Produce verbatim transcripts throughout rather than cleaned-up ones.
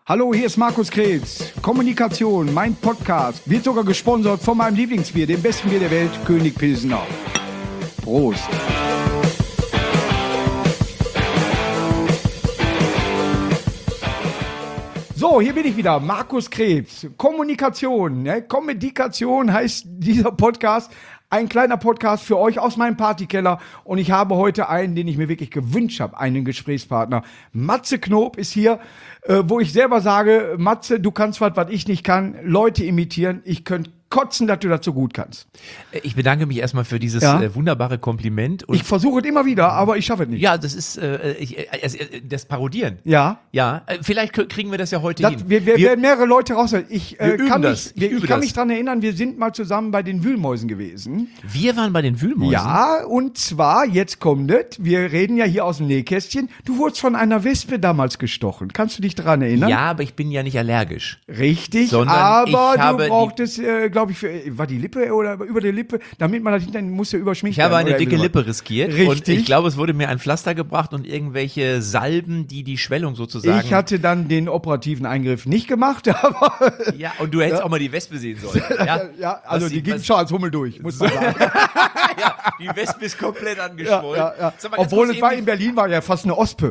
Hallo, hier ist Markus Krebs. Kommunikation, mein Podcast, wird sogar gesponsert von meinem Lieblingsbier, dem besten Bier der Welt, König Pilsener. Prost. So, hier bin ich wieder, Markus Krebs. Kommunikation, ne? Kommunikation heißt dieser Podcast. Ein kleiner Podcast für euch aus meinem Partykeller. Und ich habe heute einen, den ich mir wirklich gewünscht habe, einen Gesprächspartner. Matze Knob ist hier, äh, wo ich selber sage, Matze, du kannst was, was ich nicht kann. Leute imitieren. Ich könnte kotzen, dass du das so gut kannst. Ich bedanke mich erstmal für dieses Ja. äh, wunderbare Kompliment. Und Ich versuche es immer wieder, aber ich schaffe es nicht. ja, das ist äh, ich, äh, äh, das Parodieren. Ja. Ja, äh, vielleicht k- kriegen wir das ja heute Das, hin. wir, wir, werden mehrere Leute raushören. Ich, äh, wir üben kann, das. mich, Ich wir, ich übe kann das. mich dran erinnern, wir sind mal zusammen bei den Wühlmäusen gewesen. wir waren bei den Wühlmäusen. Ja, und zwar, jetzt kommt es, wir reden ja hier aus dem Nähkästchen. Du wurdest von einer Wespe damals gestochen. Kannst du dich daran erinnern? Ja, aber ich bin ja nicht allergisch. Richtig, Sondern aber ich habe du die- brauchtest, äh, glaube ich, für, war die Lippe oder über die Lippe, damit man das hinterher musste überschminken. Ich habe eine dicke Lippe riskiert. Und Richtig. ich glaube, es wurde mir ein Pflaster gebracht und irgendwelche Salben, die die Schwellung sozusagen... Ich hatte dann den operativen Eingriff nicht gemacht, aber ja, und du hättest auch mal die Wespe sehen sollen. Ja, ja, also Was die sie- ging was- schon als Hummel durch, muss man sagen. ja, die Wespe ist komplett Ja, angeschwollen. ja, ja. Sag mal, ganz Obwohl kurz es war eben- in Berlin, war ja fast eine Ospe.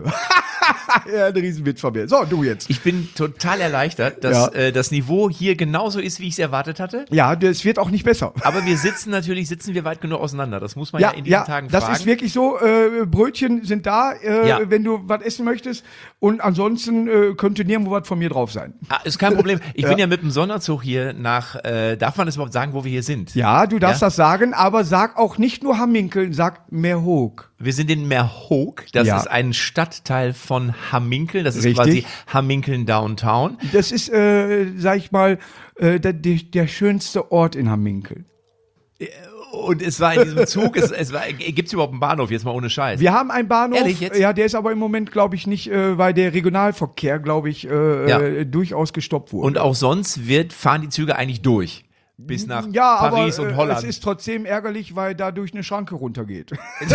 Ja, ein Riesenwitz von mir. So, du jetzt. Ich bin total erleichtert, dass Ja. äh, das Niveau hier genauso ist, wie ich es erwartet hatte. Ja, das wird auch nicht besser. Aber wir sitzen natürlich, sitzen wir weit genug auseinander. Das muss man ja, Ja, in diesen ja, Tagen das fragen. ist wirklich so. Äh, Brötchen sind da, äh, Ja. wenn du was essen möchtest. Und ansonsten äh, könnte nirgendwo was von mir drauf sein. Ah, ist kein Problem. Ich Ja. bin ja mit dem Sonderzug hier nach, äh, darf man das überhaupt sagen, wo wir hier sind? Ja, du darfst Ja? das sagen, aber sag auch nicht nur Hamminkeln, sag Meerhoek. Wir sind in Meerhoek. Das Ja. ist ein Stadtteil von Hamminkeln. Das ist Richtig. quasi Hamminkeln Downtown. Das ist, äh, sag ich mal, äh, der, der, der schönste Ort in Hamminkeln. Und es war in diesem Zug, es, es war, gibt's überhaupt einen Bahnhof, jetzt mal ohne Scheiß? Wir haben einen Bahnhof, Ehrlich jetzt? ja, der ist aber im Moment, glaube ich, nicht, äh, weil der Regionalverkehr, glaube ich, äh, Ja. äh, durchaus gestoppt wurde. Und auch sonst wird, fahren die Züge eigentlich durch. Bis nach ja, Paris aber und äh, Holland. es ist trotzdem ärgerlich, weil dadurch eine Schranke runtergeht.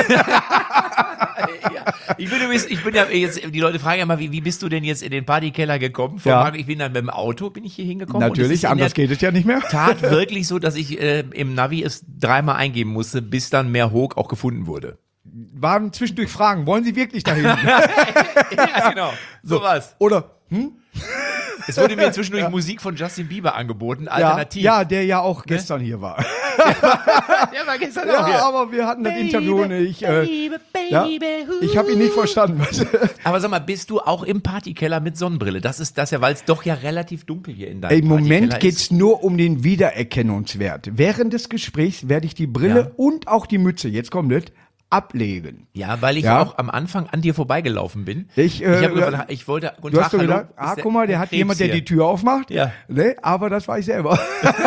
Ja. Ich bin übrigens, ich bin ja jetzt, die Leute fragen ja mal, wie, wie bist du denn jetzt in den Partykeller gekommen? Von Ja. Marc, ich bin dann mit dem Auto, bin ich hier hingekommen. und es Natürlich, ist in anders der geht es ja nicht mehr. Tat wirklich so, dass ich äh, im Navi es dreimal eingeben musste, bis dann Meerhoek auch gefunden wurde. Waren zwischendurch Fragen, wollen Sie wirklich dahin? Ja, genau. So was. Oder, hm? Es wurde mir zwischendurch Musik von Justin Bieber angeboten, Ja, alternativ. ja, der ja auch gestern hier war. Der war gestern Ja, auch hier. aber wir hatten das Interview und ich, äh, ja, ich habe ihn nicht verstanden. Aber sag mal, bist du auch im Partykeller mit Sonnenbrille? Das ist das ja, weil es doch ja relativ dunkel hier in deinem Im Moment Partykeller geht's nur um den Wiedererkennungswert. Während des Gesprächs werde ich die Brille Ja. und auch die Mütze, jetzt kommt es, ablegen. Ja, weil ich Ja. auch am Anfang an dir vorbeigelaufen bin. Ich, äh, ich, hab gesagt, ich wollte, guten Du Tag, hast doch hallo, gedacht, ist ah, guck mal, der Herr hat Krebs jemand, der hier. die Tür aufmacht. Ja. Ne? Aber das war ich selber.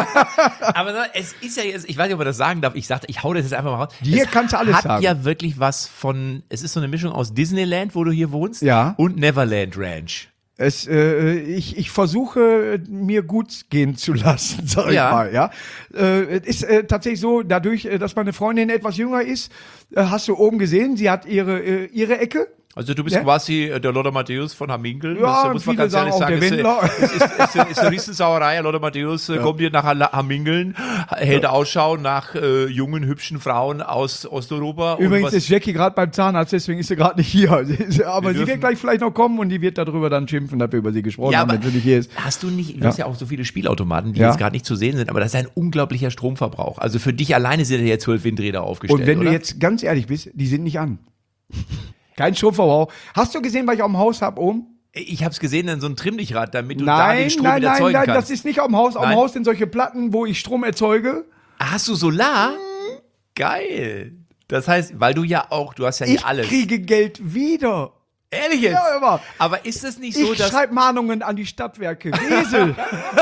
Aber na, es ist ja jetzt, ich weiß nicht, ob man das sagen darf, ich sagte, ich hau das jetzt einfach mal raus. Hier es kannst du alles hat sagen. ja wirklich was von, es ist so eine Mischung aus Disneyland, wo du hier wohnst, Ja. und Neverland Ranch. Es, äh, ich, ich versuche, mir gut gehen zu lassen, sag ich Ja. mal. Ja? Äh, es ist äh, tatsächlich so, dadurch, äh, dass meine Freundin etwas jünger ist, äh, hast du oben gesehen, sie hat ihre, äh, ihre Ecke. Also du bist Ja. quasi äh, der Lothar Matthäus von Hamminkeln. Ja, das muss man viele ganz sagen ehrlich auch sagen. der Ist, Wendler. äh, ist, ist, ist, ist, ist eine Riesensauerei. Lothar Matthäus äh, kommt hier nach Hall- Hamminkeln, hält Ausschau nach äh, jungen, hübschen Frauen aus Osteuropa. und Übrigens was- ist Jackie gerade beim Zahnarzt, deswegen ist sie gerade nicht hier. Sie ist- Aber Wir sie dürfen- wird gleich vielleicht noch kommen und die wird darüber dann schimpfen, dass wir über sie gesprochen ja, haben, aber wenn sie nicht hier ist. hast du nicht, du Ja. hast ja auch so viele Spielautomaten, die Ja. jetzt gerade nicht zu sehen sind, aber das ist ein unglaublicher Stromverbrauch. Also für dich alleine sind ja zwölf Windräder aufgestellt, Und wenn oder? du jetzt ganz ehrlich bist, die sind nicht an. Kein Stromverbrauch. Hast du gesehen, was ich am Haus habe oben? Ich habe es gesehen, in so ein Trimmdichrad, damit du da den Nein, Strom nein, wieder nein, erzeugen nein, kannst. das ist nicht am Haus. Am Nein? Haus sind solche Platten, wo ich Strom erzeuge. Hast du Solar? Geil. Das heißt, weil du ja auch, du hast ja hier Ich alles. kriege Geld wieder. Ehrlich jetzt? Ja, immer. Aber ist es nicht so, Ich dass... schreibe Mahnungen an die Stadtwerke. Wesel.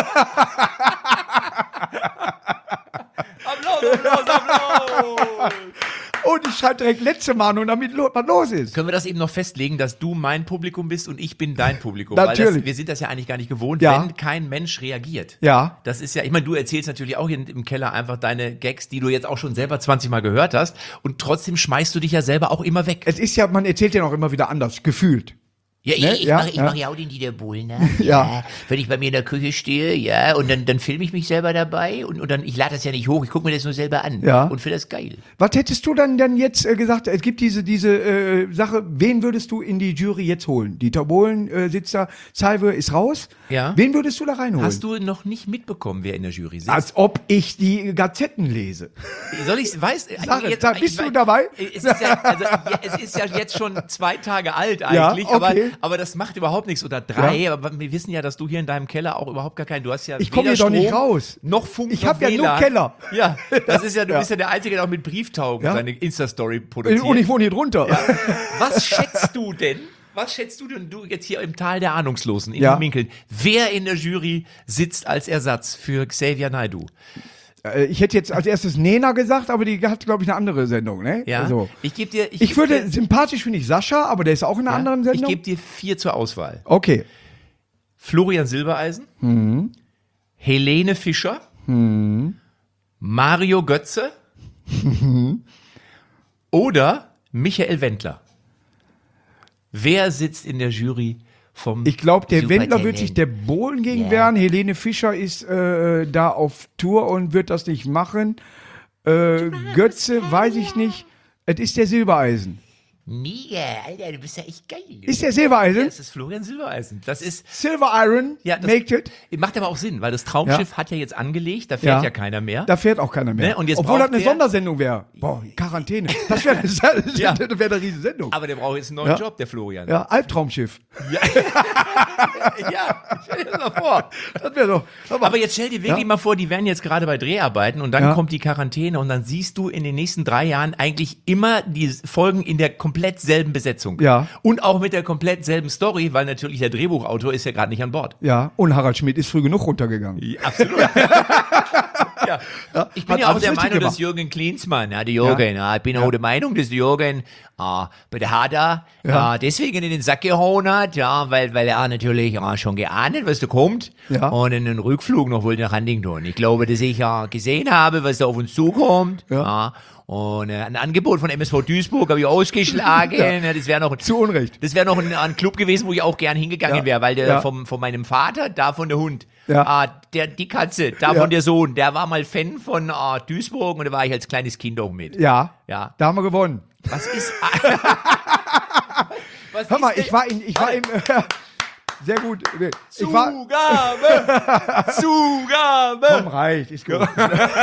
Applaus, Applaus, Applaus! Und ich schreibe direkt letzte Mahnung, damit lo- was los ist. Können wir das eben noch festlegen, dass du mein Publikum bist und ich bin dein Publikum? Natürlich. Weil das, wir sind das ja eigentlich gar nicht gewohnt, Ja. wenn kein Mensch reagiert. Ja. Das ist ja, ich meine, du erzählst natürlich auch hier im Keller einfach deine Gags, die du jetzt auch schon selber zwanzig Mal gehört hast und trotzdem schmeißt du dich ja selber auch immer weg. Es ist ja, man erzählt ja auch immer wieder anders, gefühlt. Ja, Ne? ich, ich Ja, mache ich ja. mach ja auch den Dieter Bohlen. Ja. Ja. Wenn ich bei mir in der Küche stehe, ja, und dann, dann filme ich mich selber dabei und, und dann, ich lade das ja nicht hoch, ich gucke mir das nur selber an Ja. und finde das geil. Was hättest du dann, dann jetzt äh, gesagt, es gibt diese, diese äh, Sache, wen würdest du in die Jury jetzt holen? Dieter Bohlen äh, sitzt da, Salve ist raus. Ja. Wen würdest du da reinholen? Hast du noch nicht mitbekommen, wer in der Jury sitzt? Als ob ich die Gazetten lese. Soll ich weiß? Sag es, jetzt- sag, bist ich- du dabei? Es ist, ja, also, ja, es ist ja jetzt schon zwei Tage alt Ja, eigentlich, okay. aber, aber das macht überhaupt nichts. Oder drei, aber wir wissen ja, dass du hier in deinem Keller auch überhaupt gar keinen, du hast ja Ich komm weder hier doch nicht Strom, raus. noch Funk, Ich noch hab ja W L A nur N. Keller. Ja, das ist ja, du Ja. bist ja der Einzige, der auch mit Brieftauben Ja. seine Insta-Story produziert. Und ich wohne hier drunter. Was schätzt du denn? Was schätzt du denn, du jetzt hier im Tal der Ahnungslosen, in Ja. Minkeln, wer in der Jury sitzt als Ersatz für Xavier Naidoo? Äh, Ich hätte jetzt als erstes Nena gesagt, aber die hat, glaube ich, eine andere Sendung, ne? Ja, Also, ich gebe dir, ich geb würde, dir, sympathisch finde ich Sascha, aber der ist auch in einer ja, anderen ich Sendung. gebe dir vier zur Auswahl. Okay. Florian Silbereisen, Mhm. Helene Fischer, Mario Götze Mhm. oder Michael Wendler. Wer sitzt in der Jury vom Ich glaube, der Supertalent. Wendler wird sich der Bohlen gegen Ja. wehren. Helene Fischer ist äh, da auf Tour und wird das nicht machen. Äh, Götze, weiß ich nicht. Es ist der Silbereisen. Mega, Alter, du bist ja echt geil. Ist der Silbereisen? Das ist Florian Silbereisen. Das ist, Silver Iron, ja, das make it. macht aber auch Sinn, weil das Traumschiff Ja. hat ja jetzt angelegt, da fährt Ja. ja, keiner mehr. Da fährt auch keiner mehr. Ne, und jetzt Obwohl das braucht eine der- Sondersendung wäre. Boah, Quarantäne. Das wäre das Ja. wär, wär eine riesen Sendung. Aber der braucht jetzt einen neuen Ja. Job, der Florian. Ja, Albtraumschiff. ja stell dir das mal vor. Das wäre doch. Aber, Aber jetzt stell dir wirklich Ja. mal vor, die werden jetzt gerade bei Dreharbeiten und dann Ja. kommt die Quarantäne und dann siehst du in den nächsten drei Jahren eigentlich immer die Folgen in der komplett selben Besetzung. Ja. Und auch mit der komplett selben Story, weil natürlich der Drehbuchautor ist ja gerade nicht an Bord. ja, und Harald Schmidt ist früh genug runtergegangen. Ja, absolut. ja. Ich bin Hat ja auch alles der richtig Meinung, dass gemacht. Jürgen Klinsmann, ja, der Jürgen, ja. ich bin auch der Meinung, dass der Jürgen ah, bei der Hader Ja. ah, deswegen in den Sack gehauen hat, ja, weil, weil er natürlich ah, schon geahnt hat, was da kommt Ja. und in den Rückflug noch wollte nach Huntington. Ich glaube, dass ich ja gesehen habe, was da auf uns zukommt. Ja. Ja. Und äh, ein Angebot von M S V Duisburg habe ich ausgeschlagen. ja. Das wäre noch, Zu Unrecht. das wäre noch ein, ein Club gewesen, wo ich auch gern hingegangen Ja. wäre, weil der Ja. vom, von meinem Vater, davon der Hund, Ja. ah, der, die Katze, davon Ja. der Sohn, der war mal Fan von ah, Duisburg und da war ich als kleines Kind auch mit. Ja. Ja. Da haben wir gewonnen. Was ist. Was Hör mal, ist denn- ich war in, ich war im, sehr gut. Ich war, Zugabe! Zugabe! komm, reicht, ist gut.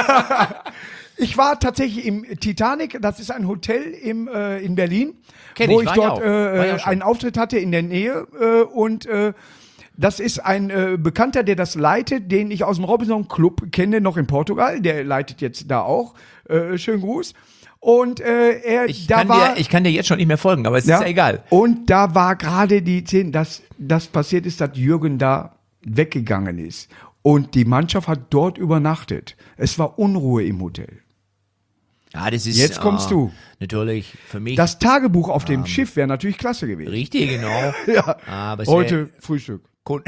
Ich war tatsächlich im Titanic, das ist ein Hotel im, äh, in Berlin, Kenn wo ich, ich war dort ich auch. War ich äh, auch schon. einen Auftritt hatte in der Nähe äh, und äh, das ist ein äh, Bekannter, der das leitet, den ich aus dem Robinson Club kenne, noch in Portugal, der leitet jetzt da auch, äh, schönen Gruß. Und äh, er, Ich da kann, war, dir, ich kann dir jetzt schon nicht mehr folgen, aber es ist ja egal. Und da war gerade die Szene, dass das passiert ist, dass Jürgen da weggegangen ist. Und die Mannschaft hat dort übernachtet. Es war Unruhe im Hotel. Ja, das ist, Jetzt kommst ah, du. Natürlich, für mich. Das Tagebuch auf dem Schiff wäre natürlich klasse gewesen. richtig, genau. Ja. Aber es Heute Frühstück. Kon-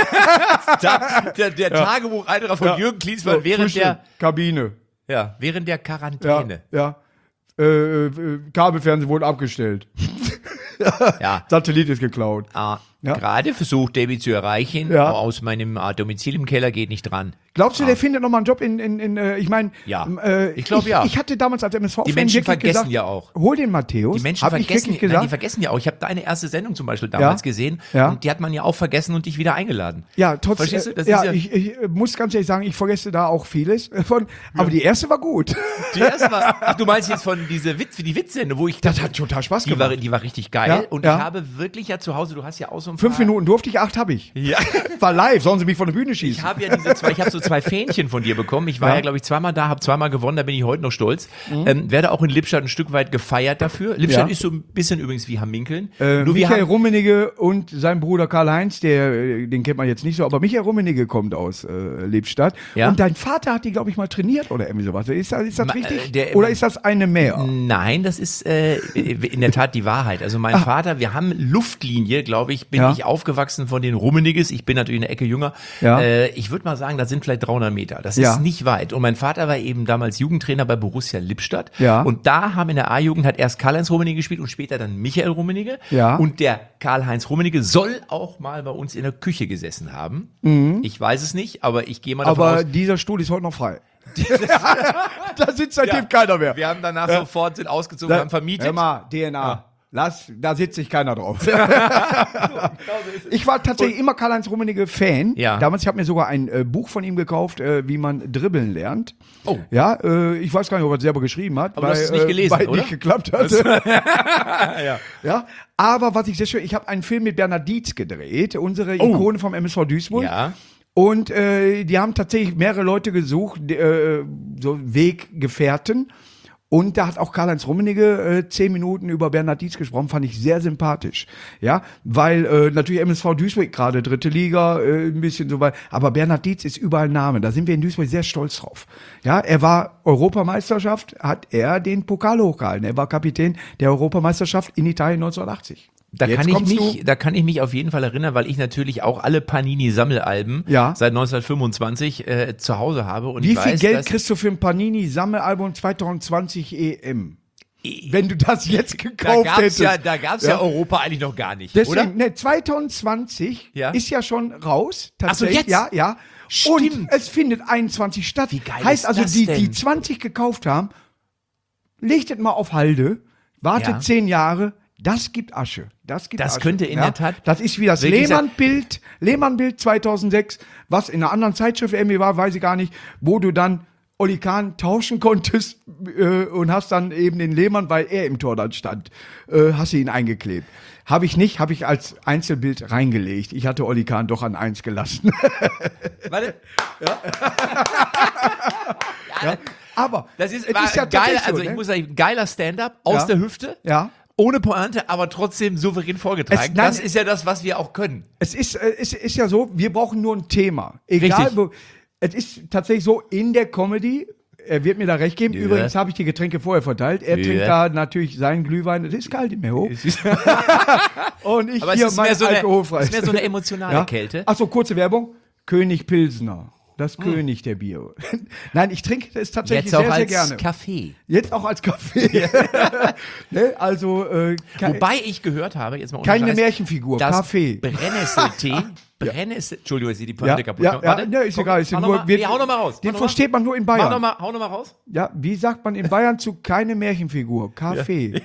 Da- der der Tagebucheintrag von Ja. Jürgen Klinsmann So, während Frühstück, der, Kabine. ja, während der Ja, Quarantäne. ja. Äh, äh, Kabelfernsehen wurde abgestellt. Ja. Satellit ist geklaut. Ah, Ja. Gerade versucht, David zu erreichen, Ja. aber aus meinem ah, Domizil im Keller geht nicht dran. Glaubst du, der findet nochmal einen Job in, in, in äh, ich meine, Ja. äh, Ich glaub, ja. Ich hatte damals als M S V Die Menschen vergessen ja auch. Hol den Matthäus. Die Menschen Hab ich vergessen, wirklich nein, gesagt. die vergessen ja auch. Ich habe deine erste Sendung zum Beispiel damals Ja. gesehen Ja. und die hat man ja auch vergessen und dich wieder eingeladen. Ja, trotzdem. Verstehst du? Das ja, ist ja- ich, ich äh, muss ganz ehrlich sagen, ich vergesse da auch vieles von. Aber die erste war gut. Die erste war, ach, du meinst jetzt von diese Witz, die Witzsendung, wo ich Das hat total Spaß die war, gemacht. die war richtig geil Ja, und ja. ich habe wirklich ja zu Hause, du hast ja auch so ein Fünf paar, Minuten durfte ich, acht habe ich. Ja. War live, sollen sie mich von der Bühne Ich schießen. habe ja diese zwei, ich habe so zwei Fähnchen von dir bekommen. Ich war ja, Ja. glaube ich, zweimal da, habe zweimal gewonnen, da bin ich heute noch stolz. Ähm, werde auch in Lippstadt ein Stück weit gefeiert dafür. Lippstadt Ja. ist so ein bisschen übrigens wie Hamminkeln. Äh, Nur wir Michael haben, Rummenigge und sein Bruder Karl-Heinz, der, äh, den kennt man jetzt nicht so, aber Michael Rummenigge kommt aus äh, Lippstadt. Ja. Und dein Vater hat die, glaube ich, mal trainiert oder irgendwie sowas. Ist das, ist das Ma- richtig? äh, der- oder ist das eine mehr? Nein, das ist äh, in der Tat die Wahrheit. Also mein Vater, wir haben Luftlinie, glaube ich, bin Ja. ich aufgewachsen von den Rummeniges. Ich bin natürlich eine Ecke jünger. Ja. Äh, ich würde mal sagen, das sind vielleicht dreihundert Meter. Das Ja. ist nicht weit. Und mein Vater war eben damals Jugendtrainer bei Borussia Lippstadt. Ja. Und da haben in der A-Jugend hat erst Karl-Heinz Rummenigge gespielt und später dann Michael Rummenigge. Ja. Und der Karl-Heinz Rummenigge soll auch mal bei uns in der Küche gesessen haben. Ich weiß es nicht, aber ich gehe mal davon Mhm. Aber aus. dieser Stuhl ist heute noch frei. Da sitzt seitdem Ja. keiner mehr. Wir haben danach sofort sind ausgezogen, wir haben vermietet. Hör mal, D N A. Lass, da sitzt sich keiner drauf. Ich war tatsächlich immer Karl-Heinz Rummenigge Fan. Ja. Damals, ich habe mir sogar ein äh, Buch von ihm gekauft, äh, wie man dribbeln lernt. Oh. Ja, äh, ich weiß gar nicht, ob er es selber geschrieben hat. Aber du hast es nicht gelesen, weil oder? nicht geklappt hat. ja. Ja, aber was ich sehr schön, ich habe einen Film mit Bernhard Dietz gedreht, unsere Ikone vom M S V Duisburg. Ja. Und äh, die haben tatsächlich mehrere Leute gesucht, die, äh, so Weggefährten. Und da hat auch Karl-Heinz Rummenigge äh, zehn Minuten über Bernhard Dietz gesprochen, fand ich sehr sympathisch. Ja, weil äh, natürlich M S V Duisburg gerade dritte Liga, äh, ein bisschen so weit. Aber Bernhard Dietz ist überall Name. Da sind wir in Duisburg sehr stolz drauf. Ja, er war Europameisterschaft, hat er den Pokal hochgehalten. Er war Kapitän der Europameisterschaft in Italien neunzehnhundertachtzig. Da Jetzt kann, ich kommst mich, da kann ich mich auf jeden Fall erinnern, weil ich natürlich auch alle Panini-Sammelalben Ja. seit neunzehnhundertfünfundzwanzig äh, zu Hause habe. Und Wie ich viel weiß, Geld dass kriegst du für ein Panini-Sammelalbum zwanzig zwanzig E M? Wenn du das jetzt da gekauft gab's hättest. ja, da gab's ja. Ja. Europa eigentlich noch gar nicht, Deswegen, oder? ne, zwanzig zwanzig Ja. ist ja schon raus. Ach so, Tatsächlich. jetzt? Ja, ja. Stimmt. Und es findet einundzwanzig statt. Wie geil heißt ist also, das die, denn? die zwanzig gekauft haben, legt es mal auf Halde, wartet Ja. zehn Jahre, das gibt Asche. Das gibt Das Asche. könnte in der Tat Das ist wie das wirklich sein. Lehmann-Bild, Lehmann-Bild zweitausendsechs, was in einer anderen Zeitschrift irgendwie war, weiß ich gar nicht, wo du dann Oli Kahn tauschen konntest äh, und hast dann eben den Lehmann, weil er im Tor dann stand, äh, hast du ihn eingeklebt. Habe ich nicht, habe ich als Einzelbild reingelegt. Ich hatte Oli Kahn doch an eins gelassen. Warte. Ja. Aber Das ist, es war ist ja ein geiler, tatsächlich so, also ich ne? muss sagen, geiler Stand-up aus Ja. der Hüfte. Ja. Ohne Pointe, aber trotzdem souverän vorgetragen. Es- nein, das ist ja das, was wir auch können. Es ist, äh, es ist ja so, wir brauchen nur ein Thema. Egal Richtig. wo. Es ist tatsächlich so, in der Comedy, er wird mir da recht geben, Ja. übrigens habe ich die Getränke vorher verteilt. Er Ja. trinkt da natürlich seinen Glühwein, es ist kalt im Meer. Es ist- Und ich Aber es hier ist mein mehr so eine- alkoholfreies. es ist mehr so eine emotionale Kälte. Achso, kurze Werbung. König Pilsner. Hm. Das König der Bier. Nein, ich trinke es tatsächlich Jetzt auch sehr, sehr als gerne. Kaffee. Jetzt auch als Kaffee. ne? Also, äh, ke Wobei ich gehört habe, jetzt mal ohne keine Scheiß, Märchenfigur, dass Kaffee. Brennnesseltee, Brennessel, Entschuldigung, ist die Ja, Pointe kaputt. ja, Noch- ja, warte. ne, ist Komm, egal. Ist hau nur, noch mal, wird- nee, hau noch mal raus. Den Hau noch mal. versteht man nur in Mach Bayern. noch mal, hau noch mal raus. Ja, wie sagt man in Bayern zu keine Märchenfigur? Kaffee.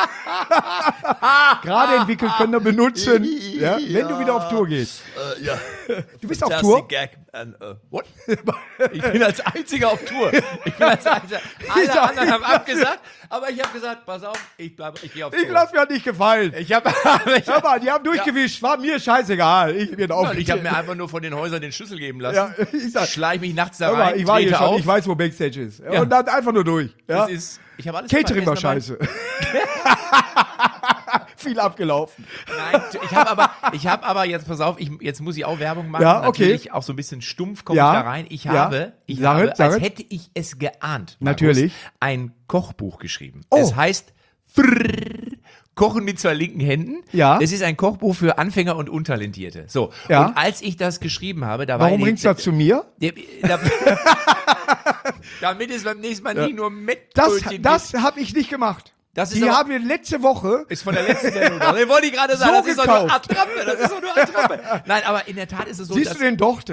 Gerade entwickelt können wir benutzen, ja, wenn du wieder auf Tour gehst. Äh, ja. Du bist auf Tour? Gag. And, uh, what? Ich bin als Einziger auf Tour. Ich bin als Einziger. Alle sag- anderen haben abgesagt, aber ich habe gesagt, pass auf, ich bleibe, ich gehe auf Tour. Ich lass mir halt nicht gefallen. Ich habe ich Hör mal, die haben durchgewischt, war mir scheißegal. Ich bin auf. ich hab mir einfach nur von den Häusern den Schlüssel geben lassen. Ja, ich sag- Schleich mich nachts da Hör mal, rein, ich war hier trete schon, auf. ich weiß, wo Backstage ist. Ja. Und dann einfach nur durch. Ja? Das ist, ich habe alles Catering war vergessen dabei. scheiße. Viel abgelaufen. Nein, ich habe aber, ich habe aber jetzt, pass auf, ich, jetzt muss ich auch Werbung machen. Ja, okay. Natürlich auch so ein bisschen stumpf komme Ja, ich da rein. Ich ja. habe, ich Sag habe, es, sag als es. hätte ich es geahnt, Natürlich. ein Kochbuch geschrieben. Oh. Es heißt Frrrr, Kochen mit zwei linken Händen. Ja. Es ist ein Kochbuch für Anfänger und Untalentierte. So. Ja. Und als ich das geschrieben habe, da war Warum die- bringst du das zu mir? Der- da- Damit es beim nächsten Mal nicht nur Das, Mettbrötchen das habe ich nicht gemacht. Das ist Die aber- haben wir letzte Woche. ist von der letzten Sendung. Das wollte ich gerade sagen. So das ist doch nur gekauft. Attrappe. Das ist doch nur Attrappe. Nein, aber in der Tat ist es so, Siehst dass du den doch?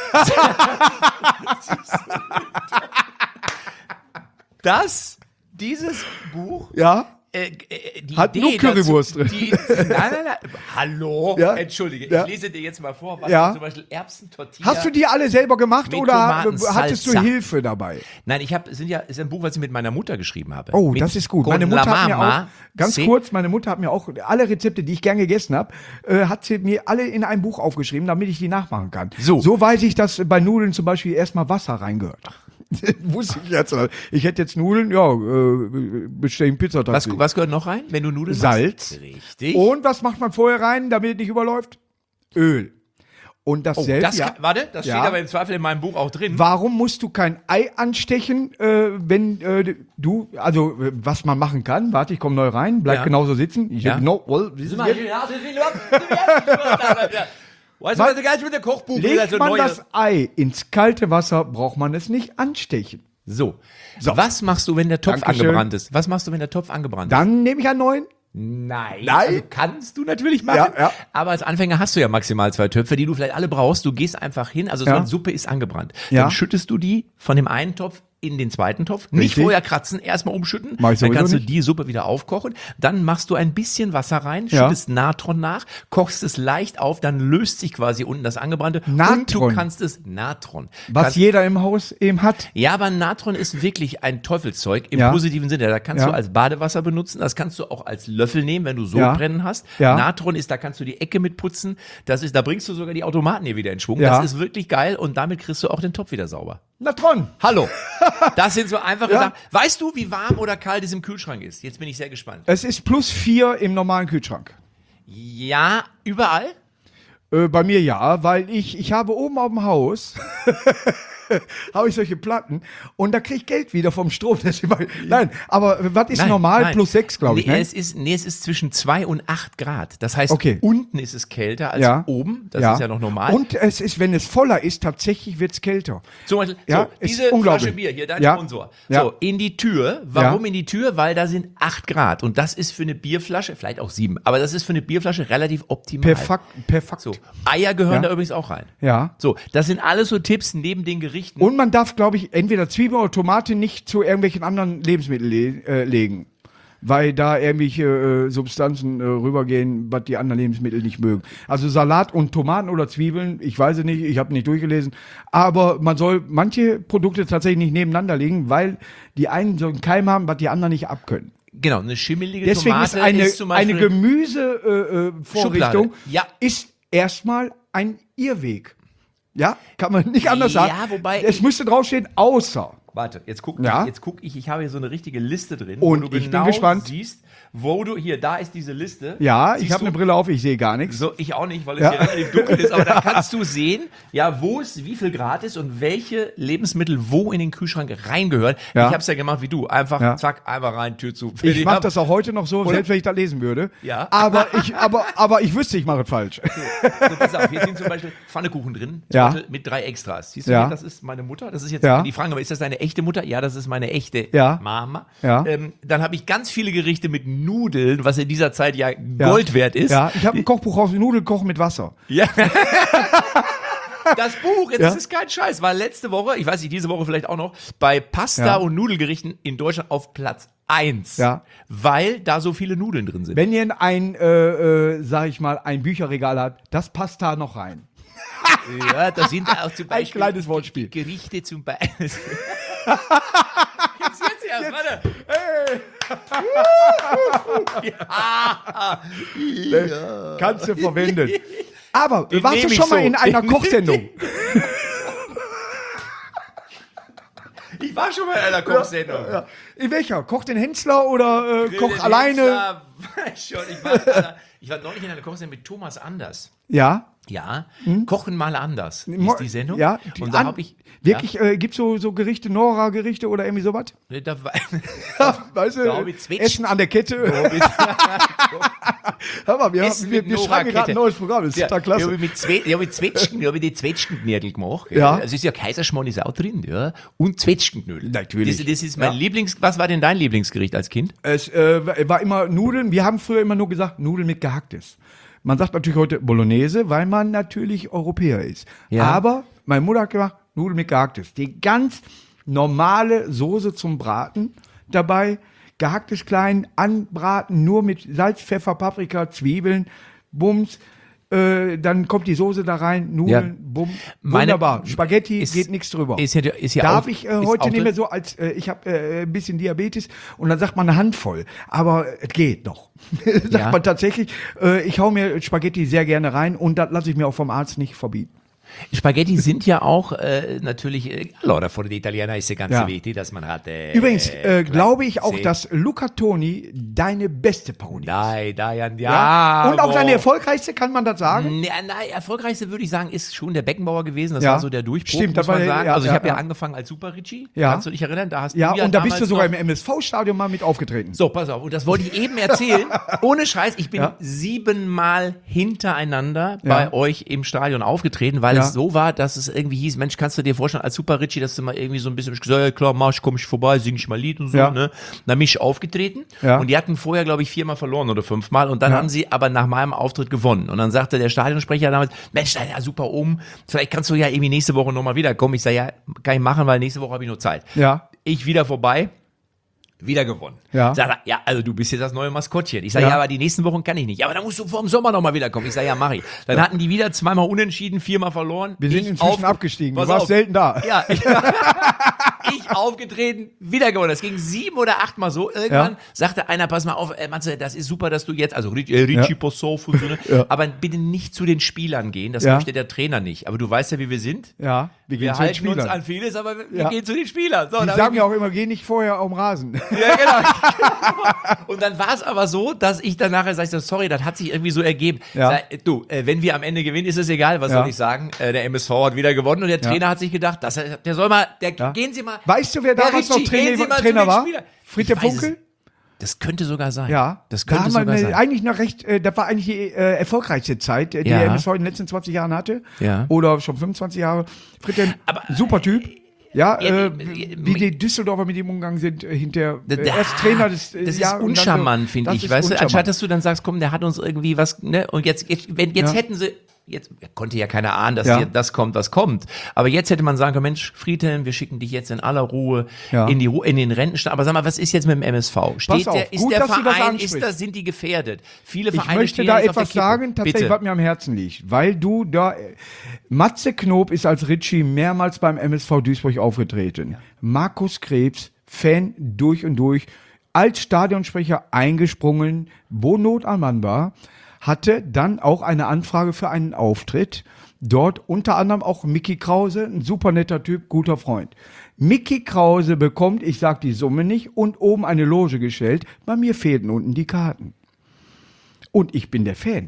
dass dieses Buch Ja. äh, äh, die Hat Idee nur Currywurst dazu, drin. Die, nein, nein, nein. Hallo? Ja. Entschuldige, Ja. ich lese dir jetzt mal vor, was Ja. zum Beispiel Erbsentortilla. Hast du die alle selber gemacht Mit oder Tomatensalsa. hattest du Hilfe dabei? Nein, ich habe, es sind ja, es ist ein Buch, was ich mit meiner Mutter geschrieben habe. Oh, mit das ist gut. Meine Con Mutter la hat mir Mama. auch, ganz Se- kurz, meine Mutter hat mir auch alle Rezepte, die ich gern gegessen habe, äh, hat sie mir alle in ein Buch aufgeschrieben, damit ich die nachmachen kann. So. So weiß ich, dass bei Nudeln zum Beispiel erstmal Wasser reingehört. Wusste ich jetzt. Ich hätte jetzt Nudeln, ja, äh, bestellen Pizza Was, was gehört noch rein, wenn du Nudeln Salz. machst? Richtig. Und was macht man vorher rein, damit es nicht überläuft? Öl. Und Oh, dasselbe, das ja. kann, warte, das Ja. steht aber im Zweifel in meinem Buch auch drin. Warum musst du kein Ei anstechen, äh, wenn äh, du, also äh, was man machen kann, warte, ich komme neu rein, bleib Ja. genauso sitzen. Ich Ja. genau, well, wie ist es jetzt? Weißt du, was du gar nicht mit der Kochbuch Legt man das Ei ins kalte Wasser, braucht man es nicht anstechen. So. So. Was machst du, wenn der Topf Dankeschön. angebrannt ist? Was machst du, wenn der Topf angebrannt ist? Dann nehme ich einen neuen. Nein. Nein. Also kannst du natürlich machen. Ja, ja. Aber als Anfänger hast du ja maximal zwei Töpfe, die du vielleicht alle brauchst. Du gehst einfach hin, also so Ja. eine Suppe ist angebrannt. Ja. Dann schüttest du die von dem einen Topf in den zweiten Topf. Nicht Richtig. vorher kratzen, erstmal umschütten. Mach ich Dann sowieso kannst du nicht. die Suppe wieder aufkochen. Dann machst du ein bisschen Wasser rein, Ja. schüttest Natron nach, kochst es leicht auf, dann löst sich quasi unten das Angebrannte. Und Natron. du kannst es, Natron. Was kannst, jeder im Haus eben hat. ja, aber Natron ist wirklich ein Teufelszeug im Ja. positiven Sinne. Da kannst Ja. du als Badewasser benutzen, das kannst du auch als Löffel nehmen, wenn du so Ja. brennen hast. Ja. Natron ist, da kannst du die Ecke mit putzen. Das ist, da bringst du sogar die Automaten hier wieder in Schwung. Ja. Das ist wirklich geil und damit kriegst du auch den Topf wieder sauber. Natron. Hallo. Das sind so einfache Ja. Sachen. Weißt du, wie warm oder kalt es im Kühlschrank ist? Jetzt bin ich sehr gespannt. Es ist plus vier im normalen Kühlschrank. Ja, überall? Äh, bei mir ja, weil ich, ich habe oben auf dem Haus habe ich solche Platten und da kriege ich Geld wieder vom Strom. Das ist immer, nein, aber was ist Nein, normal? nein. Plus sechs, glaube ich. Nee, Ne? es ist, nee, es ist zwischen zwei und acht Grad. Das heißt, Okay. unten ist es kälter als Ja. oben. Das ist ja noch normal. Und es ist, wenn es voller ist, tatsächlich wird es kälter. Zum Beispiel, Ja, so, ist diese unglaublich. Flasche Bier hier, dein Ja. Sponsor. Ja. So, in die Tür. Warum Ja. in die Tür? Weil da sind acht Grad. Und das ist für eine Bierflasche, vielleicht auch sieben, aber das ist für eine Bierflasche relativ optimal. Perfekt. Perfekt. So, Eier gehören Ja. da übrigens auch rein. Ja. So, das sind alles so Tipps neben den Gerichten. Und man darf, glaube ich, entweder Zwiebeln oder Tomate nicht zu irgendwelchen anderen Lebensmitteln le äh, legen. Weil da irgendwelche äh, Substanzen äh, rübergehen, was die anderen Lebensmittel nicht mögen. Also Salat und Tomaten oder Zwiebeln, ich weiß es nicht, ich habe nicht durchgelesen. Aber man soll manche Produkte tatsächlich nicht nebeneinander legen, weil die einen so einen Keim haben, was die anderen nicht abkönnen. Genau, eine schimmelige Deswegen Tomate ist eine, ist zum Beispiel eine Gemüsevorrichtung äh, Vorrichtung Schublade. Ja. ist erstmal ein Irrweg. Ja, kann man nicht anders Ja, sagen. wobei es ich- müsste draufstehen, außer. Warte, jetzt guck, Ja. ich, jetzt guck ich, ich habe hier so eine richtige Liste drin, Und wo du ich bin genau gespannt. siehst, wo du, hier, da ist diese Liste. Ja, Siehst ich habe du? eine Brille auf, ich sehe gar nichts. So, ich auch nicht, weil es Ja. hier relativ dunkel ist, aber da kannst du sehen, ja, wo es wie viel Grad ist und welche Lebensmittel wo in den Kühlschrank reingehören. Ja. Ich habe es ja gemacht wie du, einfach Ja. zack, einfach rein, Tür zu. Ich Fertig. mache das auch heute noch so, Oder? selbst wenn ich das lesen würde. Ja. Aber ich, aber, aber ich wüsste, ich mache es falsch. So, pass auf, hier sind zum Beispiel Pfannekuchen drin, Ja. Trottel mit drei Extras. Siehst du, Ja. hier, das ist meine Mutter. Das ist jetzt Ja. die Frage, aber ist das deine echte Mutter? Ja, das ist meine echte Ja. Mama. Ja. Ähm, dann habe ich ganz viele Gerichte mit Nudeln, was in dieser Zeit ja Gold wert ist. Ja, ich habe ein Kochbuch aus Nudelkochen mit Wasser. Ja. Das Buch, jetzt Ja. ist es kein Scheiß, war letzte Woche, ich weiß nicht, diese Woche vielleicht auch noch, bei Pasta Ja. und Nudelgerichten in Deutschland auf Platz eins. Ja. Weil da so viele Nudeln drin sind. Wenn ihr ein, äh, äh, sag ich mal, ein Bücherregal habt, das passt da noch rein. Ja, da sind auch zum Beispiel kleines Wortspiel. Gerichte zum Beispiel. Gibt's jetzt erst, warte. Ja. Kannst du verwenden. Aber Den warst nehm du ich schon mal so. in einer Den- Kochsendung? Ich war schon mal in einer Kochsendung. Ja. In welcher? Koch den Hensler oder äh, Grill Koch den alleine? Hensler, weiß schon, ich, war, ich war neulich in einer Kochsendung mit Thomas Anders. Ja. Ja, Kochen mal anders Mo- ist die Sendung. Ja, die und da an- habe ich Wirklich, äh, gibt's so, so Gerichte, Nora-Gerichte oder irgendwie sowas? ja, da, war- Weißt Ja, du, mit Zwetsch- Essen an der Kette. Hör mal, wir, Essen wir, mit wir schreiben hier gerade ein Nora-Kette. neues Programm, das ist Ja, total klasse. Ich habe mit, Zwe ich hab mit Zwetschgen, ich hab die Zwetschgenknödel gemacht. Ja. Also ist ja Kaiserschmarrn ist auch drin, ja. Und Zwetschgenknödel. Natürlich. Das, das ist mein Ja. Lieblings. Was war denn dein Lieblingsgericht als Kind? Es äh, war immer Nudeln. Wir haben früher immer nur gesagt, Nudeln mit Gehacktes. Man sagt natürlich heute Bolognese, weil man natürlich Europäer ist. Ja. Aber meine Mutter hat gemacht, Nudeln mit Gehacktes. Die ganz normale Soße zum Braten dabei. Gehacktes klein, anbraten, nur mit Salz, Pfeffer, Paprika, Zwiebeln, Bums. Äh, dann kommt die Soße da rein, Nudeln, Ja. bumm. Meine- Wunderbar. Spaghetti ist- geht nichts drüber. Ist ja, ist ja Darf auch, ich äh, ist heute auch nicht mehr drin. so, als äh, ich habe äh, ein bisschen Diabetes und dann sagt man eine Handvoll. Aber es geht noch. sagt Ja. man tatsächlich, äh, ich hau mir Spaghetti sehr gerne rein und das lasse ich mir auch vom Arzt nicht verbieten. Spaghetti sind ja auch äh, natürlich, äh, allora for the Italiener ist ja ganz Ja. wichtig, dass man hat. Äh, Übrigens äh, glaube ich auch, Se- dass Luca Toni deine beste Parodie ist. Dai, dai, ja, Ja? Und auch boah. deine erfolgreichste, kann man das sagen? Ja, na, erfolgreichste würde ich sagen, ist schon der Beckenbauer gewesen. Das Ja. war so der Durchbruch, Stimmt, muss das war man der- sagen. ja, also ich ja, habe ja. ja. angefangen als Super Richie. Ja. Kannst du dich erinnern? Da hast Ja, du ja und da bist du damals sogar noch- im M S V-Stadion mal mit aufgetreten. So, pass auf. Und das wollte ich eben erzählen. Ohne Scheiß, ich bin Ja. siebenmal hintereinander Ja. bei euch im Stadion aufgetreten, weil Ja. es so war, dass es irgendwie hieß, Mensch, kannst du dir vorstellen, als Super Richie, dass du mal irgendwie so ein bisschen gesagt, ja klar, mach ich, komm ich vorbei, sing ich mal Lied und so, Ja. ne? Dann bin ich aufgetreten Ja. und die hatten vorher, glaube ich, viermal verloren oder fünfmal und dann Ja. haben sie aber nach meinem Auftritt gewonnen. Und dann sagte der Stadionsprecher damals, Mensch, ja, super oben, vielleicht kannst du ja irgendwie nächste Woche nochmal wiederkommen. Ich sage, ja, kann ich machen, weil nächste Woche habe ich nur Zeit. Ja. Ich wieder vorbei. Wieder gewonnen. Ja. Sagt er, ja, also du bist jetzt das neue Maskottchen. Ich sage, Ja. ja. aber die nächsten Wochen kann ich nicht. Ja, aber dann musst du vor dem Sommer nochmal wiederkommen. Ich sage, ja, mach ich. Dann hatten die wieder zweimal unentschieden, viermal verloren. Wir sind Ich inzwischen auf- abgestiegen. Du Pass warst auf. selten da. Ja, ich, ich aufgetreten, wieder gewonnen. Das ging sieben oder achtmal so. Irgendwann Ja. sagte einer, pass mal auf, äh, Matze, das ist super, dass du jetzt, also Ricci, äh, Ricci Ja. Possoff und so, ne? Ja. aber bitte nicht zu den Spielern gehen. Das Ja. möchte der Trainer nicht. Aber du weißt ja, wie wir sind. Ja, wir gehen Wir zu den halten uns Spielern. an vieles, aber wir Ja. gehen zu den Spielern. So, Die da hab sagen ich ja auch immer, geh nicht vorher auf den Rasen. Ja, genau. Und dann war es aber so, dass ich dann nachher sage, sorry, das hat sich irgendwie so ergeben. Ja. Sag, du, äh, wenn wir am Ende gewinnen, ist es egal, was Ja. soll ich sagen? Äh, der M S V hat wieder gewonnen und der Ja. Trainer hat sich gedacht, dass er, der soll mal, der, Ja. gehen Sie mal. Weißt du, wer Herr damals noch Ricci, gehen Sie Trainer, mal zu Trainer den war? Spielern. Friedhelf Ich weiß Funkel? es- Das könnte sogar sein. Ja, Das da könnte haben wir sogar eine, sein. eigentlich noch recht, äh, das war eigentlich die äh, erfolgreichste Zeit, äh, die Ja. der M S V in den letzten zwanzig Jahren hatte. Ja. Oder schon fünfundzwanzig Jahre. Friedhelm, Aber, super Typ. Ja, Ja, äh, die- wie die Düsseldorfer mit ihm umgegangen sind, äh, hinter Da- äh, da- erst Trainer des äh, Das Jahr ist und dann so- uncharmant, finde das ich. ist Weißt du, uncharmant. anstatt dass du dann sagst, komm, der hat uns irgendwie was, ne? Und jetzt, jetzt, wenn, jetzt Ja. hätten sie, jetzt konnte ja keiner ahnen, dass Ja. hier das kommt, was kommt. Aber jetzt hätte man sagen können, Mensch, Friedhelm, wir schicken dich jetzt in aller Ruhe Ja. in die Ru in den Rentenstand. Aber sag mal, was ist jetzt mit dem M S V? Steht auf, der, ist gut, der dass du das Verein, ansprichst. ist das, sind die gefährdet? Viele Ich Vereine möchte stehen da jetzt auf der etwas Kippe. sagen, tatsächlich, Bitte. was mir am Herzen liegt. Weil du da, äh, Matze Knob ist als Ritchie mehrmals beim M S V Duisburg aufgetreten. Markus Krebs, Fan durch und durch, als Stadionsprecher eingesprungen, wo Not am Mann war, hatte dann auch eine Anfrage für einen Auftritt. Dort unter anderem auch Micky Krause, ein super netter Typ, guter Freund. Micky Krause bekommt, ich sag die Summe nicht, und oben eine Loge gestellt. Bei mir fehlten unten die Karten. Und ich bin der Fan.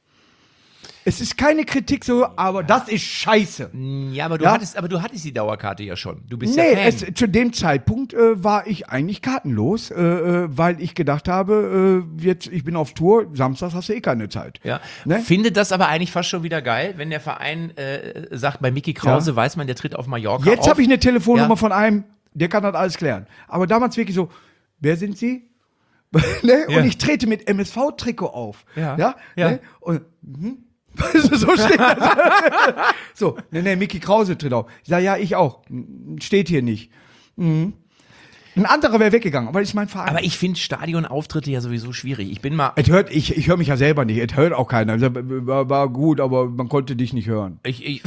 Es ist keine Kritik so, aber das ist scheiße. Ja, aber du Ja. hattest, aber du hattest die Dauerkarte ja schon. Du bist Nee, ja Fan. es, zu dem Zeitpunkt äh, war ich eigentlich kartenlos, äh, äh, weil ich gedacht habe, äh, jetzt ich bin auf Tour, samstags hast du eh keine Zeit. Ja. Ne? Finde das aber eigentlich fast schon wieder geil, wenn der Verein äh, sagt, bei Micky Krause Ja. weiß man, der tritt auf Mallorca Jetzt auf. habe ich eine Telefonnummer Ja. von einem, der kann das alles klären. Aber damals wirklich so, wer sind Sie? ne? Ja. Und ich trete mit M S V-Trikot auf. Ja. Ja. Ja. Ne? Und, mhm. so steht das. so, ne, ne, Micky Krause tritt auf. Ich sage, ja, ich auch. Steht hier nicht. Mhm. Ein anderer wäre weggegangen, aber das ist mein Verein. Aber ich finde Stadionauftritte ja sowieso schwierig. Ich bin mal. Es hört, ich, ich höre mich ja selber nicht, es hört auch keiner. Also, War, war gut, aber man konnte dich nicht hören. Ich, ich,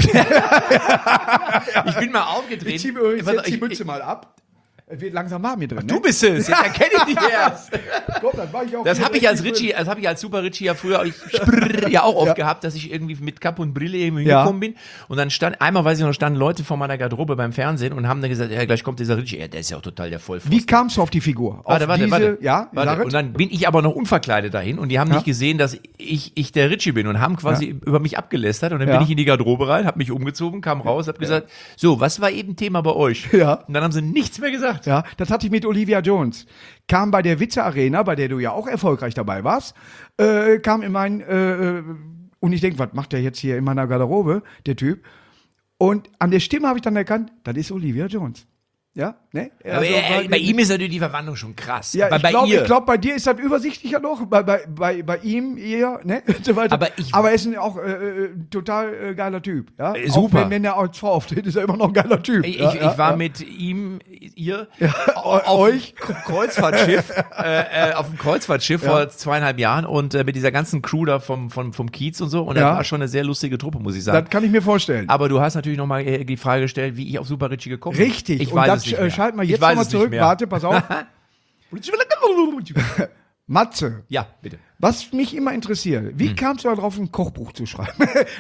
ich bin mal aufgetreten. Ich ziehe mir Pass auf, jetzt die ich- Mütze mal ab. Es wird langsam warm hier drin. Du ne? bist es, jetzt erkenne ich dich erst. Komm, das mach ich auch Das hier habe ich als richtig Ritchie, das habe ich als Super Ritchie ja früher ich, sprrr, ja auch oft Ja. gehabt, dass ich irgendwie mit Kappe und Brille eben Ja. hingekommen bin. Und dann stand, einmal weiß ich noch, standen Leute vor meiner Garderobe beim Fernsehen und haben dann gesagt, ja, gleich kommt dieser Ritchie. Ja, der ist ja auch total der Vollpfosten. Wie kamst du auf die Figur? Auf Warte, warte, diese, warte. Ja, warte. sag es. Und dann bin ich aber noch unverkleidet dahin und die haben Ja. nicht gesehen, dass ich, ich der Ritchie bin und haben quasi über mich abgelästert und dann Ja. bin ich in die Garderobe rein, habe mich umgezogen, kam raus, habe gesagt, so, was war eben Thema bei euch? Ja. Und dann haben sie nichts mehr gesagt. Ja, das hatte ich mit Olivia Jones. Kam bei der Witze Arena, bei der du ja auch erfolgreich dabei warst, äh, kam in mein, äh, äh, und ich denke, was macht der jetzt hier in meiner Garderobe, der Typ? Und an der Stimme habe ich dann erkannt, das ist Olivia Jones. Ja, ne? Aber Also, er, bei- bei ihm ist natürlich die Verwandlung schon krass. Ja, aber ich bei glaube, ihr. glaub, bei dir ist das übersichtlicher noch, bei, bei, bei, bei ihm, ihr, ne, und so weiter. Aber ich- Aber er ist ein, auch äh, äh, total äh, geiler Typ, ja. Äh, Auch super. wenn, wenn er als Frau auftritt, ist er immer noch ein geiler Typ. Ich, ja, ich, ja, ich war ja. mit ihm, ihr, eu- auf euch. dem Kreuzfahrtschiff, äh, äh, auf dem Kreuzfahrtschiff Ja. vor zweieinhalb Jahren und äh, mit dieser ganzen Crew da vom, vom, vom Kiez und so. Und Ja. das war schon eine sehr lustige Truppe, muss ich sagen. Das kann ich mir vorstellen. Aber du hast natürlich nochmal äh, die Frage gestellt, wie ich auf Super Ritchie gekommen bin. Richtig. Ich und weiß das es nicht äh, mehr. schalten wir Ich jetzt weiß nochmal es nicht zurück. mehr. Warte, pass auf. Matze, Ja, bitte. was mich immer interessiert, wie Hm. kamst du darauf, ein Kochbuch zu schreiben?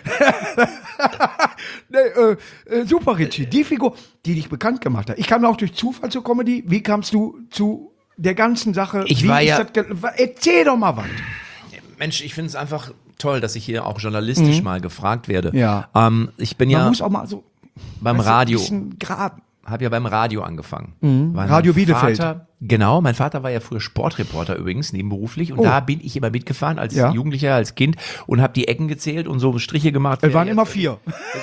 nee, äh, äh, super, Richie. Die Figur, die dich bekannt gemacht hat. Ich kam auch durch Zufall zur Comedy. Wie kamst du zu der ganzen Sache? Ich wie war ist ja- das ge- Erzähl doch mal was. Mensch, ich finde es einfach toll, dass ich hier auch journalistisch mal gefragt werde. Mhm. Ja. Ähm, ich bin Man ja muss auch mal so beim weißt du, Radio, ein bisschen graben. habe ja beim Radio angefangen. Weil Radio mein Bielefeld. Vater, genau, mein Vater war ja früher Sportreporter übrigens, nebenberuflich. Und da bin ich immer mitgefahren als Ja. Jugendlicher, als Kind und habe die Ecken gezählt und so Striche gemacht. Es waren Wer- immer vier.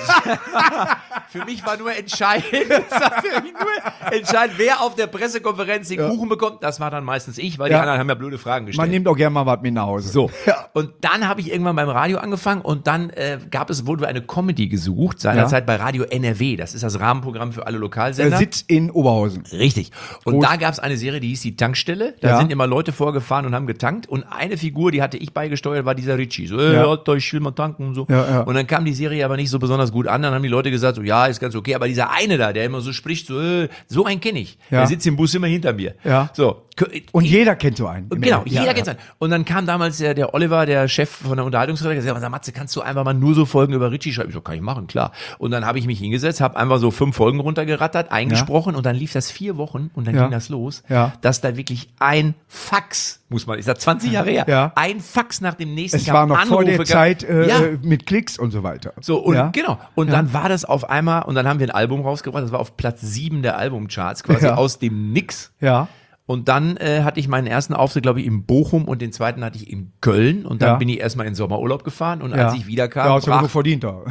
Für mich war nur entscheidend, das war für mich nur entscheidend, wer auf der Pressekonferenz den Kuchen bekommt. Das war dann meistens ich, weil die Ja. anderen haben ja blöde Fragen gestellt. Man nimmt auch gerne mal was mit nach Hause. So. Ja. Und dann habe ich irgendwann beim Radio angefangen und dann äh, gab es, wurde eine Comedy gesucht, seinerzeit bei Radio N R W. Das ist das Rahmenprogramm für alle Er Lokalsender. sitzt in Oberhausen. Richtig. Und Groß. da gab es eine Serie, die hieß die Tankstelle. Da Ja. sind immer Leute vorgefahren und haben getankt. Und eine Figur, die hatte ich beigesteuert, war dieser Richie. So, äh, Ja. Alter, ich will mal tanken und so. Ja, ja. Und dann kam die Serie aber nicht so besonders gut an. Dann haben die Leute gesagt, so, ja, ist ganz okay. Aber dieser eine da, der immer so spricht, so, äh, so einen kenne ich. Ja. Der sitzt im Bus immer hinter mir. Ja. So. Und jeder kennt so einen. Genau, Ja, jeder ja. kennt es. Und dann kam damals der, der Oliver, der Chef von der Unterhaltungsredaktion, der gesagt, Matze, kannst du einfach mal nur so Folgen über Richie schreiben? Ich so, kann ich machen, klar. Und dann habe ich mich hingesetzt, habe einfach so fünf Folgen runtergerattert, eingesprochen und dann lief das vier Wochen und dann Ja. ging das los, Ja. dass da wirklich ein Fax, muss man, ist das zwanzig Jahre her, Ja. ein Fax nach dem nächsten Es kam, war noch vor Anrufe der gab. Zeit äh, ja. mit Klicks und so weiter. So, und ja? genau. Und Ja. dann war das auf einmal, und dann haben wir ein Album rausgebracht, das war auf Platz sieben der Albumcharts, quasi Ja. aus dem Nix. Ja. Und dann äh, hatte ich meinen ersten Auftritt, glaube ich, in Bochum und den zweiten hatte ich in Köln. Und dann Ja. bin ich erstmal in Sommerurlaub gefahren. Und Ja. als ich wiederkam, Ja, hast du brach, genug verdient da.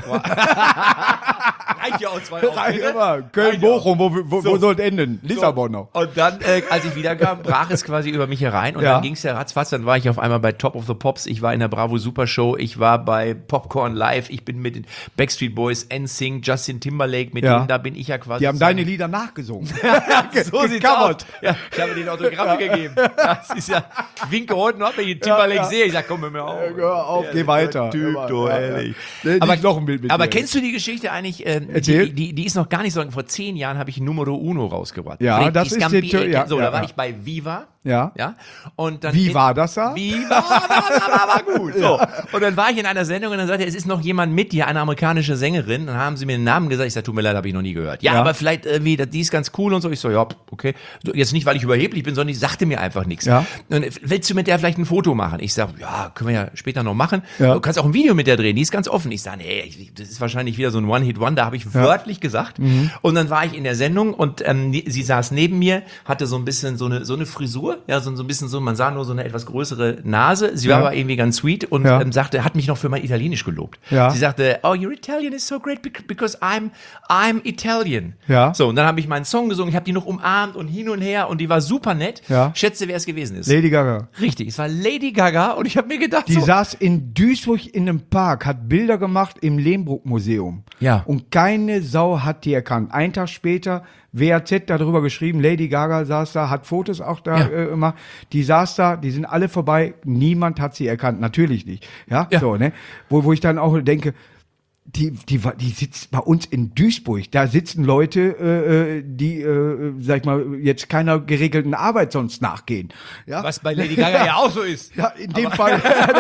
reicht ja auch zwei Reich Auftritte. immer. Köln, Bochum, wo, wo, wo soll es enden? Lissabon noch. Und dann, äh, als ich wiederkam, brach es quasi über mich herein. Und Ja. dann ging es ja ratzfatz. Dann war ich auf einmal bei Top of the Pops. Ich war in der Bravo Super Show. Ich war bei Popcorn Live. Ich bin mit den Backstreet Boys, N Sync, Justin Timberlake. Mit Ja. denen, da bin ich ja quasi. Die haben zusammen- deine Lieder nachgesungen. So sieht's aus. Ja, ich habe denen Autogramme gegeben. Das ist ja, ich winke heute noch, wenn ich Timberlake Ja, ja. sehe. Ich sag, komm mit mir auf. Hör auf, Ja, geh der weiter. Typ, Immer, du, ja, ehrlich. ja. Nee, Aber, nicht noch ein Bild mit aber dir. kennst du die Geschichte eigentlich? Äh, Erzähl. die, die, die ist noch gar nicht so lange. Vor zehn Jahren habe ich Numero Uno rausgebracht. Ja, Freddy das ist Scampi, die Tür- ja, so, ja, da war ja. ich bei Viva. Ja. Ja. Und dann Wie in- war das da? Wie war, war, war, war, war gut. So. Und dann war ich in einer Sendung und dann sagte er, es ist noch jemand mit dir, eine amerikanische Sängerin. Dann haben sie mir den Namen gesagt. Ich sag, tut mir leid, habe ich noch nie gehört. Ja, Ja. aber vielleicht irgendwie, die ist ganz cool und so. Ich so, ja, okay. So, jetzt nicht, weil ich überheblich bin, sondern die sagte mir einfach nichts. Ja. Und willst du mit der vielleicht ein Foto machen? Ich sag, ja, können wir ja später noch machen. Ja. Du kannst auch ein Video mit der drehen, die ist ganz offen. Ich sag, nee, ich- das ist wahrscheinlich wieder so ein One-Hit-Wonder, habe ich wörtlich gesagt. Mhm. Und dann war ich in der Sendung und ähm, ne- sie saß neben mir, hatte so ein bisschen so eine, so eine Frisur, ja, so, so ein bisschen so, man sah nur so eine etwas größere Nase. Sie war Ja. aber irgendwie ganz sweet und Ja. ähm, sagte, hat mich noch für mein Italienisch gelobt. Ja. Sie sagte, oh, your Italian is so great bec- because I'm, I'm Italian. Ja. So, und dann habe ich meinen Song gesungen, ich habe die noch umarmt und hin und her und die war super nett. Ja. Schätze, wer es gewesen ist. Lady Gaga. Richtig, es war Lady Gaga und ich habe mir gedacht, Die so, saß in Duisburg in einem Park, hat Bilder gemacht im Lehmbruck-Museum. Ja. Und keine Sau hat die erkannt. Ein Tag später, W A Z darüber geschrieben, Lady Gaga saß da, hat Fotos auch da Ja. äh, gemacht. Die saß da, die sind alle vorbei, niemand hat sie erkannt. Natürlich nicht. Ja, Ja. so, ne? Wo, wo ich dann auch denke, die, die, wa- die sitzt bei uns in Duisburg. Da sitzen Leute, äh, äh, die, äh, sag ich mal, jetzt keiner geregelten Arbeit sonst nachgehen. Ja? was bei Lady Gaga ja auch so ist. Ja, in dem Fall.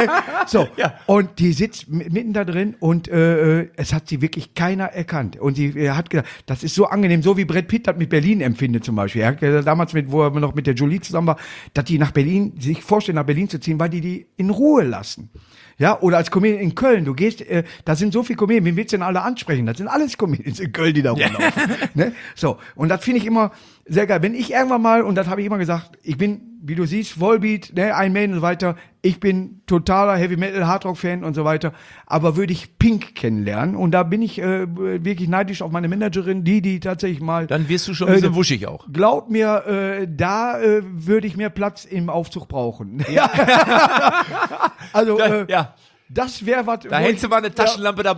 so. Ja. Und die sitzt mi- mitten da drin und äh, es hat sie wirklich keiner erkannt. Und sie äh, hat gedacht, das ist so angenehm, so wie Brad Pitt das mit Berlin empfindet zum Beispiel. Er hat gesagt, damals, mit, wo er noch mit der Julie zusammen war, dass die nach Berlin, sich vorstellen, nach Berlin zu ziehen, weil die die in Ruhe lassen. Ja, oder als Comedian in Köln, du gehst, äh, da sind so viele Comedians, wen willst du denn alle ansprechen? Das sind alles Comedians in Köln, die da rumlaufen. ne? So, und das finde ich immer sehr geil. Wenn ich irgendwann mal, und das habe ich immer gesagt, ich bin, wie du siehst, Volbeat, ne, Iron Maiden und so weiter, ich bin totaler Heavy Metal, Hardrock-Fan und so weiter, aber würde ich Pink kennenlernen und da bin ich äh, wirklich neidisch auf meine Managerin, die, die tatsächlich mal... Dann wirst du schon ein Äh, bisschen wuschig auch. Glaub mir, äh, da äh, würde ich mehr Platz im Aufzug brauchen. also, Da, äh, ja, das wäre was. da hältst du mal eine Taschenlampe dabei.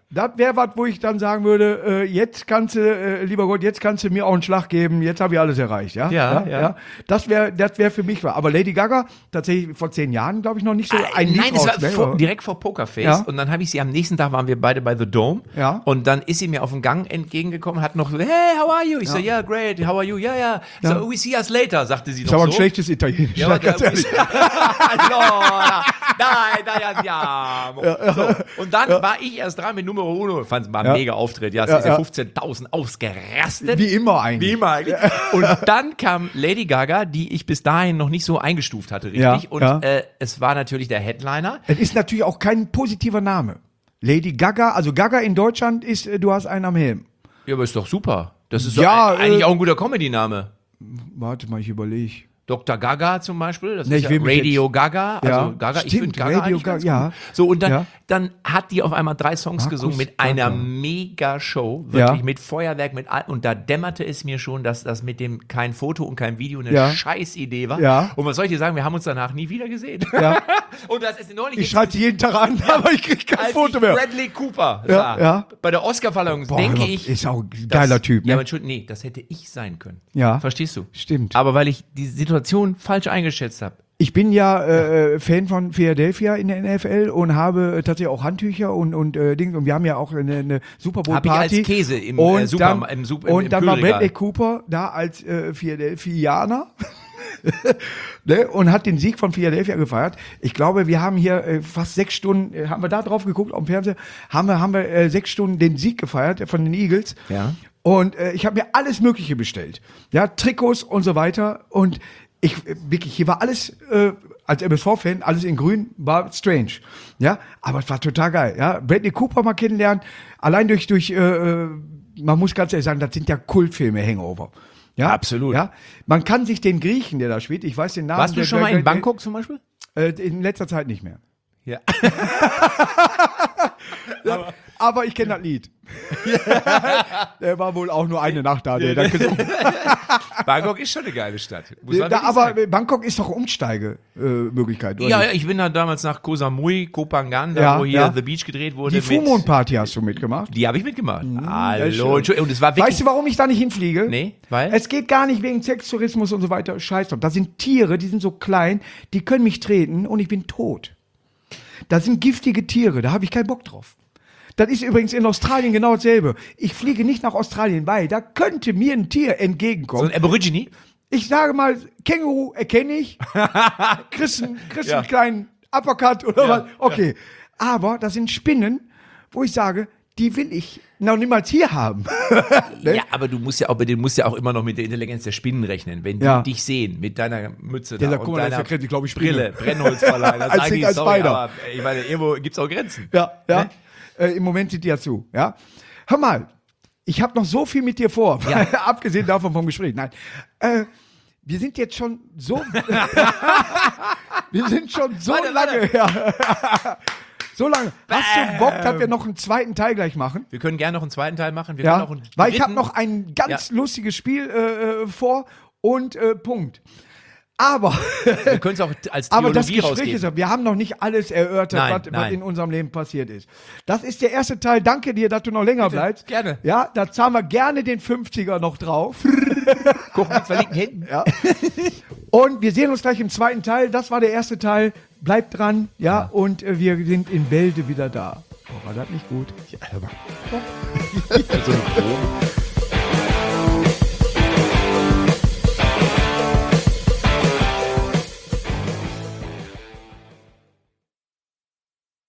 Das wäre was, wo ich dann sagen würde, äh, jetzt kannst du, äh, lieber Gott, jetzt kannst du mir auch einen Schlag geben, jetzt habe ich alles erreicht, ja? Ja, ja. Das wäre das wär für mich was. Aber Lady Gaga, tatsächlich vor zehn Jahren, glaube ich, noch nicht so ein Lied Nein, es war raus, ne? vor, direkt vor Pokerface. Ja. Und dann habe ich sie, am nächsten Tag waren wir beide bei The Dome. Ja. Und dann ist sie mir auf dem Gang entgegengekommen, hat noch so, hey, how are you? Ich so, yeah, great, how are you? Ja, ja. Ja. So, we see us later, sagte sie Ist noch aber ein so. schlechtes Italienisch, Ja, ja, aber ganz da- ehrlich. Allora, dai, dai, andiamo. So, und dann war ich erst dran mit Numero Uno. Fand war ein Ja. mega Auftritt. Ja, es Ja, ist ja ja. fünfzehntausend ausgerastet. Wie immer eigentlich. Wie immer eigentlich. Und dann kam Lady Gaga, die ich bis dahin noch nicht so eingestuft hatte, richtig. Ja, und ja. Äh, es war natürlich der Headliner. Es ist natürlich auch kein positiver Name. Lady Gaga, also Gaga in Deutschland ist, äh, du hast einen am Helm. Ja, aber ist doch super. Das ist Ja, doch eigentlich äh, auch ein guter Comedy-Name. Warte mal, ich überlege. Doktor Gaga zum Beispiel, das Nee, ist ich ja will mich Radio Gaga, also Ja, Gaga, ich stimmt, finde Gaga Radio eigentlich ganz Gaga, gut. ja. So, und dann, Ja. dann hat die auf einmal drei Songs Markus gesungen mit Gaga. einer Mega-Show, wirklich Ja. mit Feuerwerk, mit all, und da dämmerte es mir schon, dass das mit dem kein Foto und kein Video eine Ja. Scheißidee war. Ja. Und was soll ich dir sagen, wir haben uns danach nie wieder gesehen. Ja. Und das ist neulich Ich schreibe sie jeden Tag an, aber ich kriege kein als Foto ich mehr. Bradley Cooper Ja, sah, ja. bei der Oscarverleihung, Boah, denke aber ich, ist auch ein das- geiler Typ, Ja, ne? aber Entschuldigung, nee, das hätte ich sein können. Ja. Verstehst du? Stimmt. Aber weil ich die Situation falsch eingeschätzt habe. Ich bin ja äh, Fan von Philadelphia in der N F L und habe äh, tatsächlich auch Handtücher und und äh, Dings und wir haben ja auch eine, eine Super Bowl Hab ich Party. als Käse im, und äh, Super- dann, im Super- im- und im dann war Kühlregal. Bradley Cooper da als äh, Philadelphianer. Ne, und hat den Sieg von Philadelphia gefeiert. Ich glaube, wir haben hier äh, fast sechs Stunden, äh, haben wir da drauf geguckt auf dem Fernseher, haben wir, haben wir äh, sechs Stunden den Sieg gefeiert äh, von den Eagles. Ja. Und äh, ich habe mir alles Mögliche bestellt. Ja, Trikots und so weiter. Und ich, äh, wirklich, hier war alles, äh, als M S V-Fan, alles in grün, war strange. Ja, aber es war total geil. Ja, Bradley Cooper mal kennenlernen, allein durch, durch, äh, äh, man muss ganz ehrlich sagen, das sind ja Kultfilme, Hangover. Ja, Absolut. Ja, man kann sich den Griechen, der da spielt, ich weiß den Namen. Warst du der, schon der, mal in der, Bangkok zum Beispiel? Äh, in letzter Zeit nicht mehr. Ja. Aber ich kenne das Lied. Der war wohl auch nur eine Nacht da, der da gesungen hat. Bangkok ist schon eine geile Stadt. Muss man Da, wirklich aber sagen. Bangkok ist doch Umsteigemöglichkeit. Ja, ja, ich bin da damals nach Koh Samui, Koh Phangan, da Ja, wo hier ja. The Beach gedreht wurde. Die Full mit- Moon Party hast du mitgemacht. Die habe ich mitgemacht. schön. Hallo. Entschuldigung. Und es war wirklich. Weißt du, warum ich da nicht hinfliege? Nee, weil? Es geht gar nicht wegen Sextourismus und so weiter. Scheiß drauf. Da sind Tiere, die sind so klein, die können mich treten und ich bin tot. Da sind giftige Tiere, da habe ich keinen Bock drauf. Das ist übrigens in Australien genau dasselbe. Ich fliege nicht nach Australien, weil da könnte mir ein Tier so entgegenkommen. ein Aborigine? Ich sage mal, Känguru erkenne ich. Kriegst einen, kriegst Ja. einen kleinen Uppercut oder Ja, was. Okay. Aber das sind Spinnen, wo ich sage, die will ich noch niemals hier haben. Ne? Ja, aber du musst ja auch, bei denen musst ja auch immer noch mit der Intelligenz der Spinnen rechnen. Wenn die Ja. dich sehen mit deiner Mütze Ja, da da, guck und mal, das deiner ist ja kritisch, glaube ich, Spinne. Brille, Brennholzverleih, das Als sagen dick die, als sorry, Spider. aber ich meine, irgendwo gibt's auch Grenzen. Ja, ja. Ne? Äh, Im Moment sind die ja zu. Ja. Hör mal, ich habe noch so viel mit dir vor, Ja. abgesehen davon vom Gespräch. Nein, äh, wir sind jetzt schon so, wir sind schon so Warte, lange, Ja. so lange. Hast du Bock, dass wir noch einen zweiten Teil gleich machen? Wir können gerne noch einen zweiten Teil machen. Wir Ja, können auch einen weil ich habe dritten- noch ein ganz Ja. lustiges Spiel äh, äh, vor und äh, Punkt. Aber, Wir können es auch als aber das Theologie Gespräch rausgeben. ist, wir haben noch nicht alles erörtert, Nein, was, was nein. in unserem Leben passiert ist. Das ist der erste Teil. Danke dir, dass du noch länger bleibst. gerne. Ja, da zahlen wir gerne den fünfziger noch drauf. Guck mit verlinkten Händen. Ja. Und wir sehen uns gleich im zweiten Teil. Das war der erste Teil. Bleibt dran. Ja, und äh, wir sind in Bälde wieder da. Oh, war das nicht gut? So ein Proben.